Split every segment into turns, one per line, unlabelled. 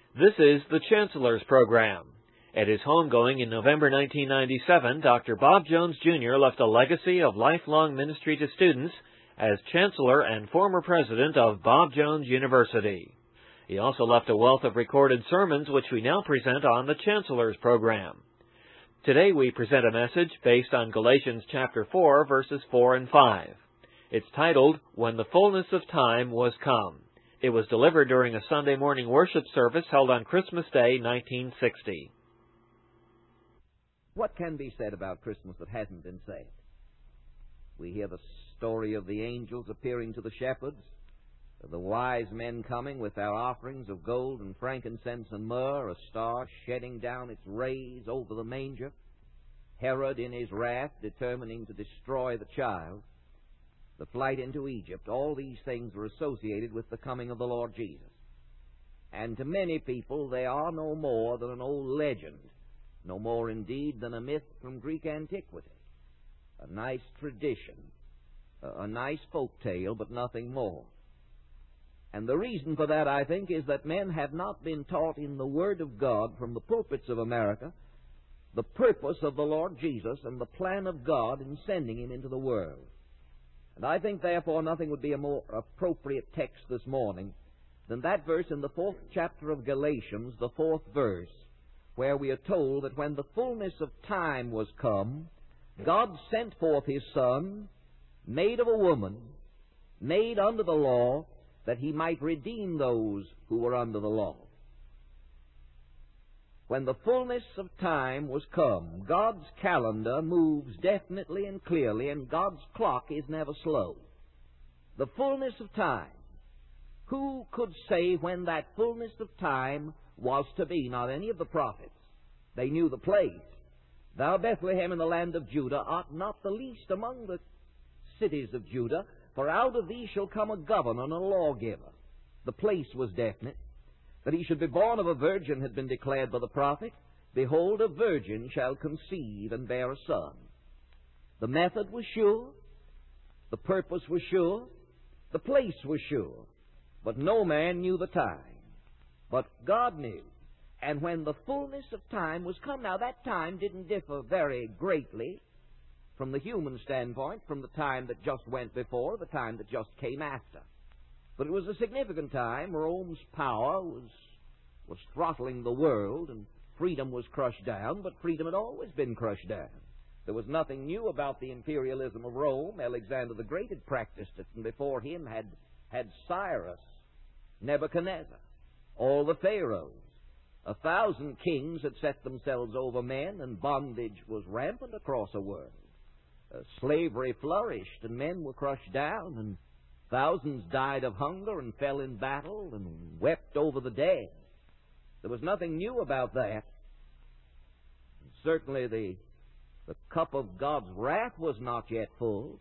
This is the Chancellor's Program. At his homegoing in November 1997, Dr. Bob Jones, Jr. left a legacy of lifelong ministry to students as Chancellor and former President of Bob Jones University. He also left a wealth of recorded sermons which we now present on the Chancellor's Program. Today we present a message based on Galatians chapter 4, verses 4 and 5. It's titled, When the Fullness of Time Was Come. It was delivered during a Sunday morning worship service held on Christmas Day, 1960.
What can be said about Christmas that hasn't been said? We hear the story of the angels appearing to the shepherds, of the wise men coming with their offerings of gold and frankincense and myrrh, a star shedding down its rays over the manger, Herod in his wrath determining to destroy the child, the flight into Egypt. All these things were associated with the coming of the Lord Jesus. And to many people they are no more than an old legend, no more indeed than a myth from Greek antiquity, a nice tradition, a nice folk tale, but nothing more. And the reason for that, I think, is that men have not been taught in the Word of God from the pulpits of America the purpose of the Lord Jesus and the plan of God in sending Him into the world. And I think, therefore, nothing would be a more appropriate text this morning than that verse in the 4th chapter of Galatians, the 4th verse, where we are told that when the fullness of time was come, God sent forth His Son, made of a woman, made under the law, that He might redeem those who were under the law. When the fullness of time was come, God's calendar moves definitely and clearly, and God's clock is never slow. The fullness of time. Who could say when that fullness of time was to be? Not any of the prophets. They knew the place. Thou, Bethlehem, in the land of Judah, art not the least among the cities of Judah, for out of thee shall come a governor and a lawgiver. The place was definite. That he should be born of a virgin had been declared by the prophet. Behold, a virgin shall conceive and bear a son. The method was sure. The purpose was sure. The place was sure. But no man knew the time. But God knew. And when the fullness of time was come, now that time didn't differ very greatly from the human standpoint, from the time that just went before, the time that just came after. But it was a significant time. Rome's power was throttling the world, and freedom was crushed down, but freedom had always been crushed down. There was nothing new about the imperialism of Rome. Alexander the Great had practiced it, and before him had Cyrus, Nebuchadnezzar, all the pharaohs. 1,000 kings had set themselves over men, and bondage was rampant across the world. Slavery flourished, and men were crushed down, and thousands died of hunger and fell in battle and wept over the dead. There was nothing new about that. And certainly the cup of God's wrath was not yet full,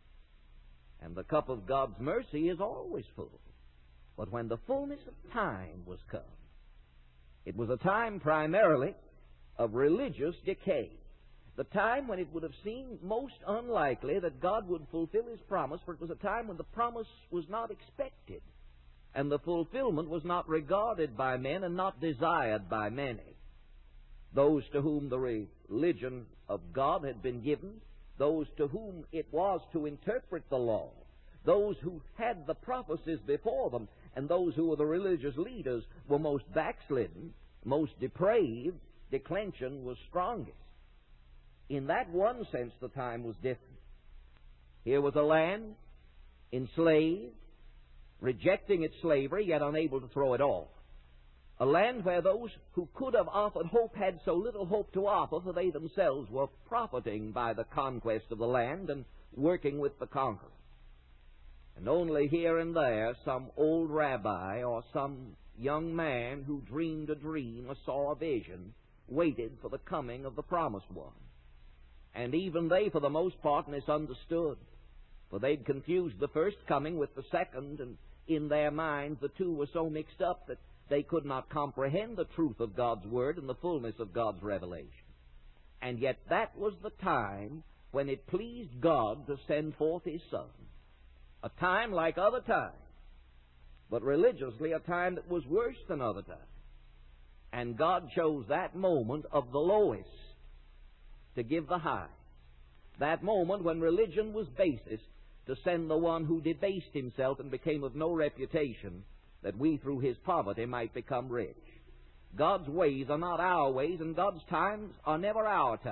and the cup of God's mercy is always full. But when the fullness of time was come, it was a time primarily of religious decay. The time when it would have seemed most unlikely that God would fulfill His promise, for it was a time when the promise was not expected, and the fulfillment was not regarded by men and not desired by many. Those to whom the religion of God had been given, those to whom it was to interpret the law, those who had the prophecies before them, and those who were the religious leaders were most backslidden, most depraved. Declension was strongest. In that one sense, the time was different. Here was a land enslaved, rejecting its slavery, yet unable to throw it off. A land where those who could have offered hope had so little hope to offer, for they themselves were profiting by the conquest of the land and working with the conqueror. And only here and there some old rabbi or some young man who dreamed a dream or saw a vision waited for the coming of the promised one. And even they, for the most part, misunderstood. For they'd confused the first coming with the second, and in their minds the two were so mixed up that they could not comprehend the truth of God's Word and the fullness of God's revelation. And yet that was the time when it pleased God to send forth His Son. A time like other times, but religiously a time that was worse than other times. And God chose that moment of the lowest to give the high. That moment when religion was basest, to send the one who debased himself and became of no reputation, that we through his poverty might become rich. God's ways are not our ways, and God's times are never our time.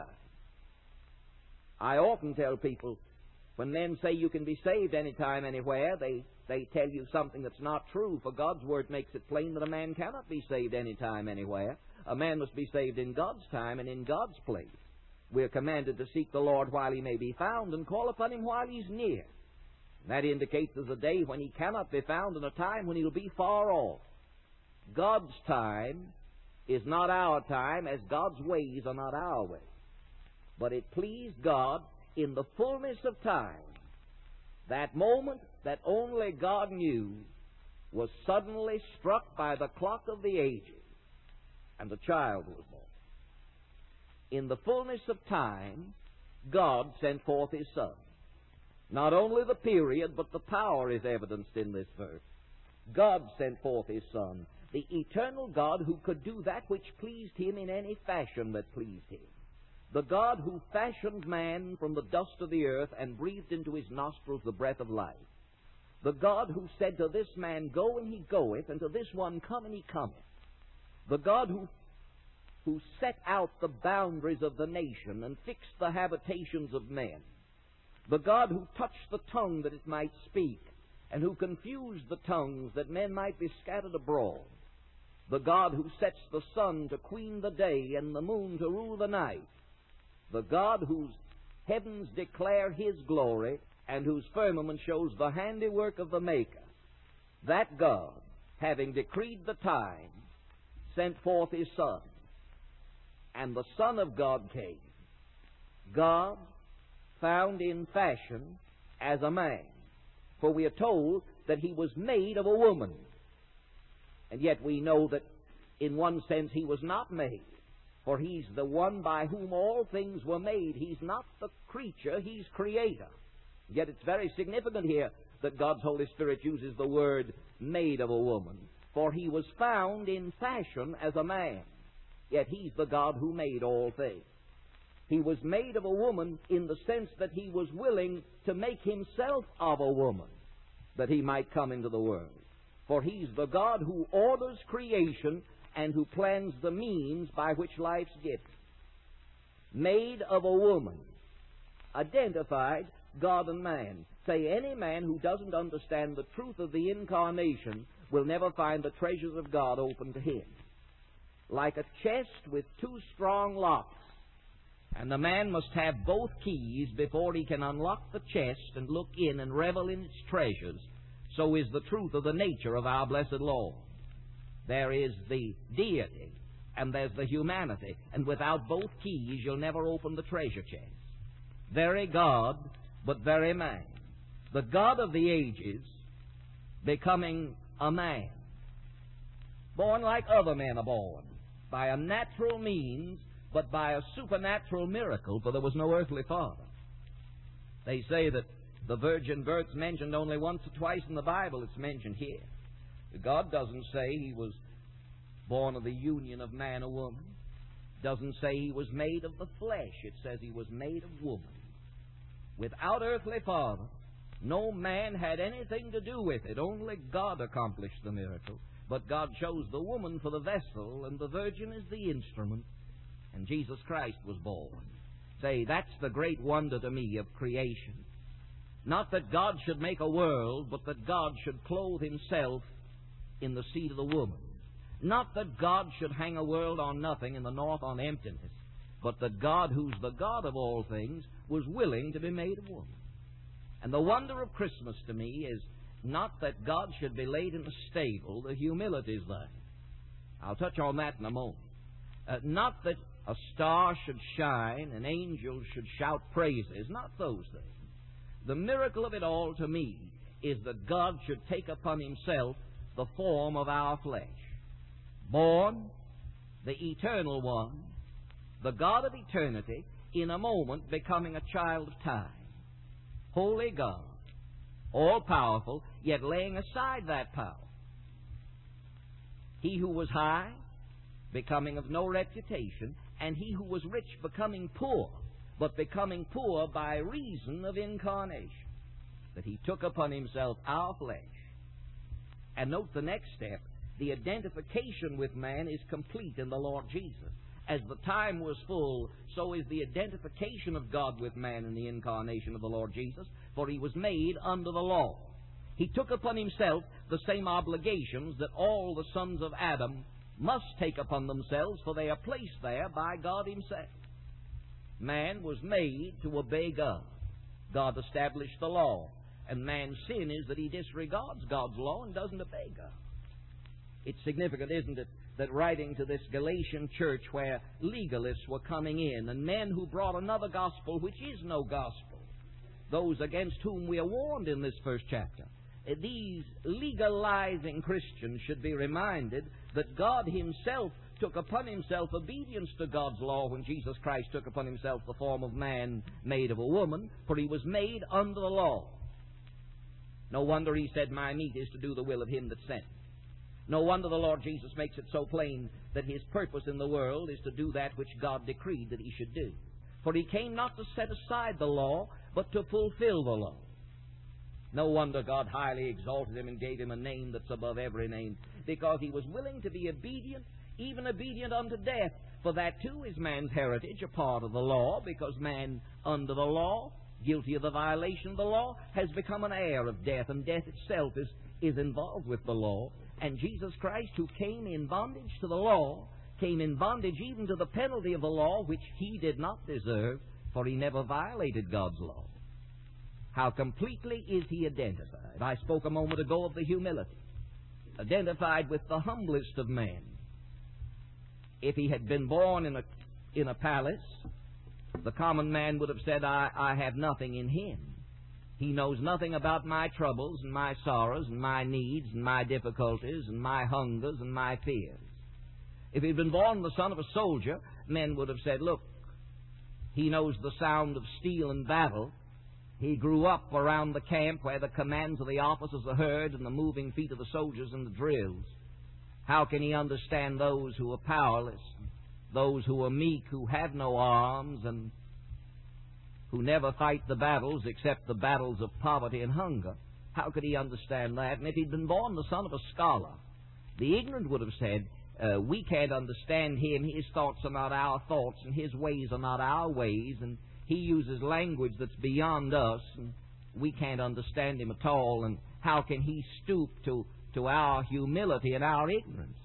I often tell people, when men say you can be saved anytime, anywhere, they tell you something that's not true, for God's Word makes it plain that a man cannot be saved anytime, anywhere. A man must be saved in God's time and in God's place. We're commanded to seek the Lord while he may be found and call upon him while he's near. That indicates there's a day when he cannot be found and a time when he'll be far off. God's time is not our time, as God's ways are not our ways. But it pleased God in the fullness of time. That moment that only God knew was suddenly struck by the clock of the ages, and a child was born. In the fullness of time, God sent forth His Son. Not only the period, but the power is evidenced in this verse. God sent forth His Son, the eternal God who could do that which pleased Him in any fashion that pleased Him. The God who fashioned man from the dust of the earth and breathed into his nostrils the breath of life. The God who said to this man, go, and he goeth, and to this one, come, and he cometh. The God who set out the boundaries of the nation and fixed the habitations of men. The God who touched the tongue that it might speak, and who confused the tongues that men might be scattered abroad. The God who sets the sun to queen the day and the moon to rule the night. The God whose heavens declare His glory and whose firmament shows the handiwork of the Maker. That God, having decreed the time, sent forth His Son. And the Son of God came. God found in fashion as a man. For we are told that He was made of a woman. And yet we know that in one sense He was not made. For He's the one by whom all things were made. He's not the creature, He's Creator. Yet it's very significant here that God's Holy Spirit uses the word made of a woman. For He was found in fashion as a man. Yet He's the God who made all things. He was made of a woman in the sense that He was willing to make Himself of a woman, that He might come into the world. For He's the God who orders creation and who plans the means by which life's given. Made of a woman, identified God and man. Say, any man who doesn't understand the truth of the incarnation will never find the treasures of God open to him. Like a chest with two strong locks, and the man must have both keys before he can unlock the chest and look in and revel in its treasures, so is the truth of the nature of our blessed Lord. There is the deity, and there's the humanity, and without both keys you'll never open the treasure chest. Very God, but very man. The God of the ages becoming a man. Born like other men are born, by a natural means, but by a supernatural miracle, for there was no earthly father. They say that the virgin birth's mentioned only once or twice in the Bible. It's mentioned here. God doesn't say He was born of the union of man and woman. Doesn't say He was made of the flesh. It says He was made of woman. Without earthly father, no man had anything to do with it. Only God accomplished the miracle. But God chose the woman for the vessel, and the virgin is the instrument, and Jesus Christ was born. Say, that's the great wonder to me of creation. Not that God should make a world, but that God should clothe Himself in the seed of the woman. Not that God should hang a world on nothing and the north on emptiness, but that God, who's the God of all things, was willing to be made of woman. And the wonder of Christmas to me is not that God should be laid in a stable. The humility is there. I'll touch on that in a moment. Not that a star should shine and angels should shout praises. Not those things. The miracle of it all to me is that God should take upon Himself the form of our flesh. Born, the eternal one, the God of eternity, in a moment becoming a child of time. Holy God, all-powerful, yet laying aside that power. He who was high becoming of no reputation, and he who was rich becoming poor, but becoming poor by reason of incarnation, that he took upon himself our flesh. And note the next step. The identification with man is complete in the Lord Jesus. As the time was full, so is the identification of God with man in the incarnation of the Lord Jesus, for he was made under the law. He took upon himself the same obligations that all the sons of Adam must take upon themselves, for they are placed there by God himself. Man was made to obey God. God established the law, and man's sin is that he disregards God's law and doesn't obey God. It's significant, isn't it, that writing to this Galatian church where legalists were coming in, and men who brought another gospel which is no gospel, those against whom we are warned in this first chapter, these legalizing Christians should be reminded that God himself took upon himself obedience to God's law when Jesus Christ took upon himself the form of man made of a woman, for he was made under the law. No wonder he said, "My meat is to do the will of him that sent me." No wonder the Lord Jesus makes it so plain that his purpose in the world is to do that which God decreed that he should do. For he came not to set aside the law, but to fulfill the law. No wonder God highly exalted him and gave him a name that's above every name, because he was willing to be obedient, even obedient unto death. For that too is man's heritage, a part of the law, because man under the law, guilty of the violation of the law, has become an heir of death, and death itself is involved with the law. And Jesus Christ, who came in bondage to the law, came in bondage even to the penalty of the law, which he did not deserve, for he never violated God's law. How completely is he identified? I spoke a moment ago of the humility. Identified with the humblest of men. If he had been born in a palace, the common man would have said, I have nothing in him. He knows nothing about my troubles and my sorrows and my needs and my difficulties and my hungers and my fears. If he'd been born the son of a soldier, men would have said, look, he knows the sound of steel and battle. He grew up around the camp where the commands of the officers are heard and the moving feet of the soldiers in the drills. How can he understand those who are powerless, those who are meek, who have no arms, and who never fight the battles except the battles of poverty and hunger? How could he understand that? And if he'd been born the son of a scholar, the ignorant would have said, we can't understand him. His thoughts are not our thoughts, and his ways are not our ways, and he uses language that's beyond us, and we can't understand him at all, and how can he stoop to our humility and our ignorance?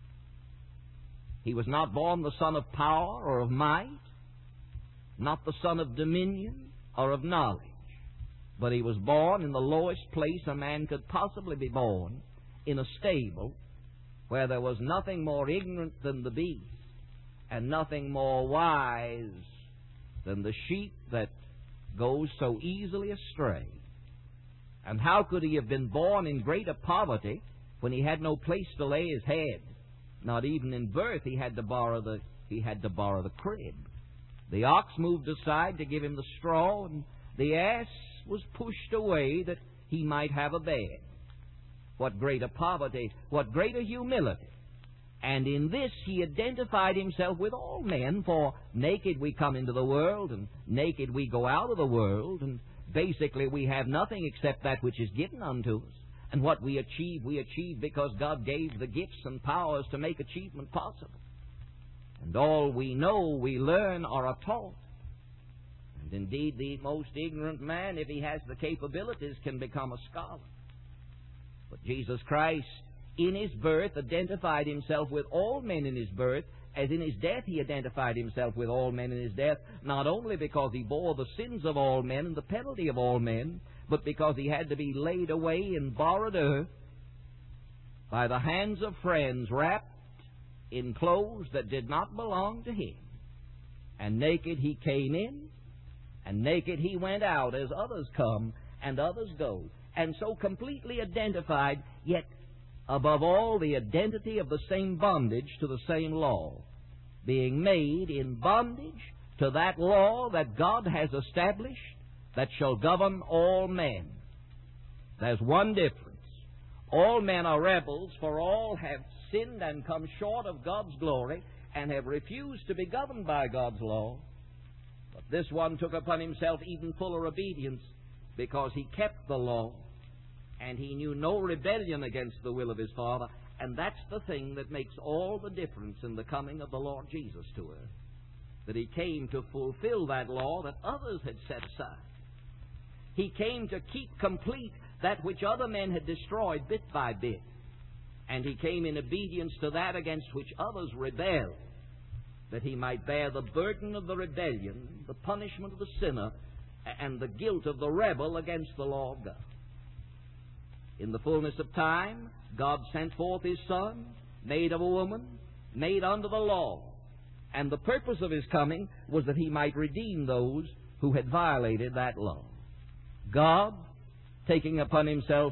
He was not born the son of power or of might, not the son of dominion or of knowledge, but he was born in the lowest place a man could possibly be born, in a stable where there was nothing more ignorant than the beast and nothing more wise than the sheep that goes so easily astray. And how could he have been born in greater poverty when he had no place to lay his head? Not even in birth he had to borrow the crib. The ox moved aside to give him the straw, and the ass was pushed away that he might have a bed. What greater poverty, what greater humility. And in this he identified himself with all men, for naked we come into the world, and naked we go out of the world, and basically we have nothing except that which is given unto us. And what we achieve because God gave the gifts and powers to make achievement possible. And all we know, we learn or are taught. And indeed, the most ignorant man, if he has the capabilities, can become a scholar. But Jesus Christ, in his birth, identified himself with all men in his birth, as in his death he identified himself with all men in his death, not only because he bore the sins of all men and the penalty of all men, but because he had to be laid away in borrowed earth by the hands of friends, wrapped in clothes that did not belong to him. And naked he came in, and naked he went out, as others come and others go. And so completely identified, yet above all the identity of the same bondage to the same law, being made in bondage to that law that God has established that shall govern all men. There's one difference. All men are rebels, for all have sinned and come short of God's glory and have refused to be governed by God's law. But this one took upon himself even fuller obedience, because he kept the law, and he knew no rebellion against the will of his Father. And that's the thing that makes all the difference in the coming of the Lord Jesus to earth, that he came to fulfill that law that others had set aside. He came to keep complete that which other men had destroyed bit by bit. And he came in obedience to that against which others rebelled, that he might bear the burden of the rebellion, the punishment of the sinner, and the guilt of the rebel against the law of God. In the fullness of time, God sent forth his Son, made of a woman, made under the law. And the purpose of his coming was that he might redeem those who had violated that law. God, taking upon himself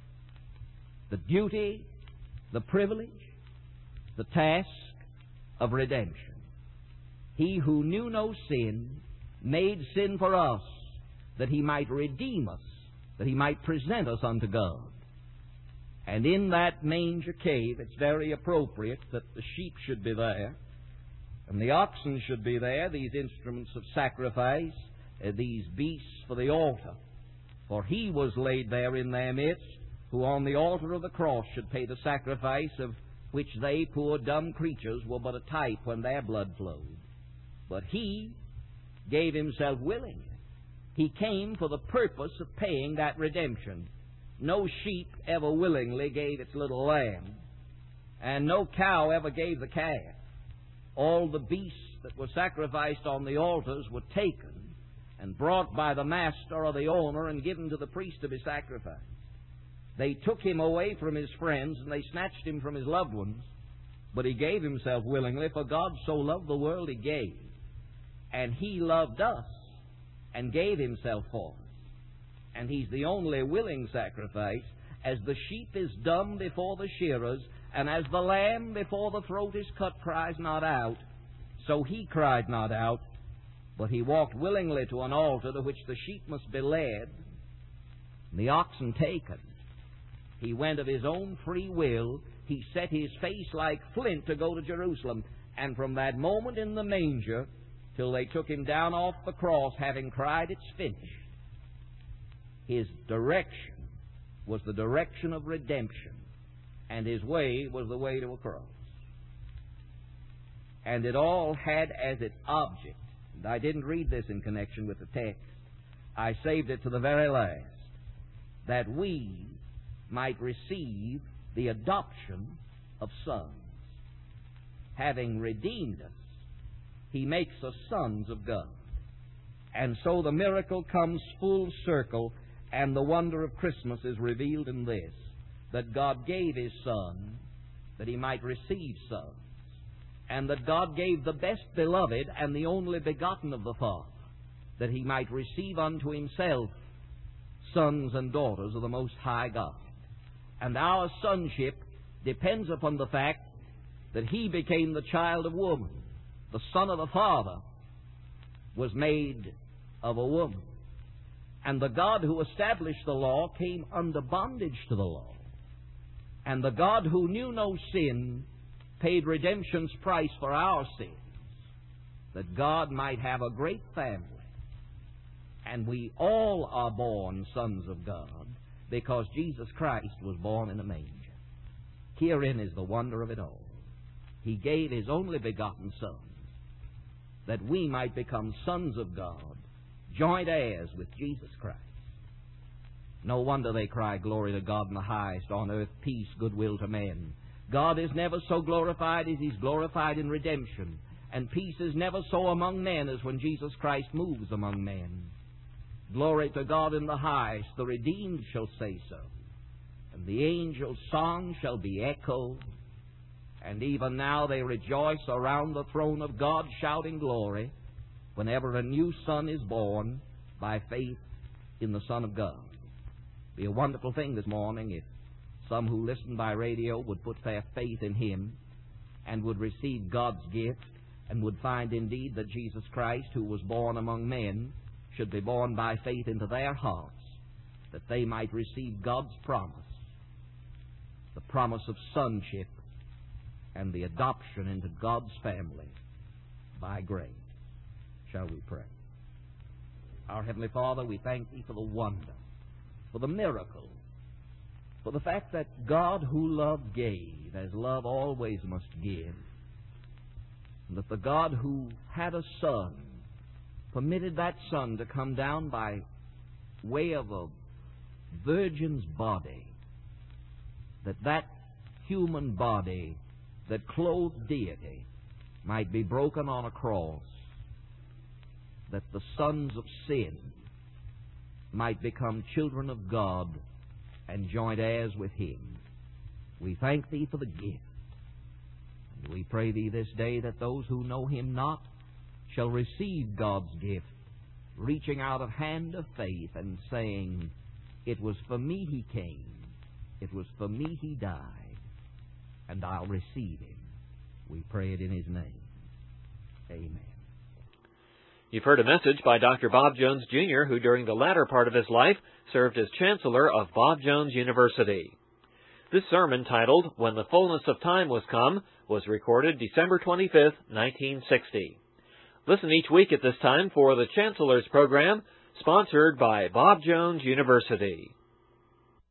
the duty, the privilege, the task of redemption. He who knew no sin made sin for us, that he might redeem us, that he might present us unto God. And in that manger cave, it's very appropriate that the sheep should be there, and the oxen should be there, these instruments of sacrifice, these beasts for the altar. For he was laid there in their midst, who on the altar of the cross should pay the sacrifice, of which they, poor dumb creatures, were but a type when their blood flowed. But he gave himself willingly. He came for the purpose of paying that redemption. No sheep ever willingly gave its little lamb, and no cow ever gave the calf. All the beasts that were sacrificed on the altars were taken and brought by the master or the owner and given to the priest to be sacrificed. They took him away from his friends, and they snatched him from his loved ones, but he gave himself willingly, for God so loved the world he gave. And he loved us and gave himself for us. And he's the only willing sacrifice. As the sheep is dumb before the shearers, and as the lamb before the throat is cut cries not out, so he cried not out, but he walked willingly to an altar to which the sheep must be led, and the oxen taken. He went of his own free will. He set his face like flint to go to Jerusalem. And from that moment in the manger till they took him down off the cross, having cried, "It's finished," his direction was the direction of redemption, and his way was the way to a cross. And it all had as its object, and I didn't read this in connection with the text, I saved it to the very last, that we might receive the adoption of sons. Having redeemed us, he makes us sons of God. And so the miracle comes full circle, and the wonder of Christmas is revealed in this, that God gave his Son that he might receive sons, and that God gave the best beloved and the only begotten of the Father that he might receive unto himself sons and daughters of the Most High God. And our sonship depends upon the fact that he became the child of woman. The Son of the Father was made of a woman. And the God who established the law came under bondage to the law. And the God who knew no sin paid redemption's price for our sins, that God might have a great family. And we all are born sons of God, because Jesus Christ was born in a manger. Herein is the wonder of it all. He gave his only begotten Son, that we might become sons of God, joint heirs with Jesus Christ. No wonder they cry, "Glory to God in the highest, on earth peace, goodwill to men." God is never so glorified as he's glorified in redemption, and peace is never so among men as when Jesus Christ moves among men. Glory to God in the highest, the redeemed shall say so, and the angels' song shall be echoed. And even now they rejoice around the throne of God, shouting glory, whenever a new son is born by faith in the Son of God. It'd be a wonderful thing this morning if some who listen by radio would put their faith in him and would receive God's gift and would find indeed that Jesus Christ, who was born among men, should be born by faith into their hearts, that they might receive God's promise, the promise of sonship and the adoption into God's family by grace. Shall we pray? Our Heavenly Father, we thank Thee for the wonder, for the miracle, for the fact that God who love gave, as love always must give, and that the God who had a Son permitted that Son to come down by way of a virgin's body, that human body that clothed deity might be broken on a cross, that the sons of sin might become children of God and joint heirs with Him. We thank Thee for the gift. And we pray Thee this day that those who know Him not shall receive God's gift, reaching out a hand of faith and saying, "It was for me He came. It was for me He died, and I'll receive Him." We pray it in His name. Amen.
You've heard a message by Dr. Bob Jones, Jr., who during the latter part of his life served as Chancellor of Bob Jones University. This sermon, titled "When the Fullness of Time Was Come," was recorded December 25, 1960. Listen each week at this time for the Chancellor's Program, sponsored by Bob Jones University.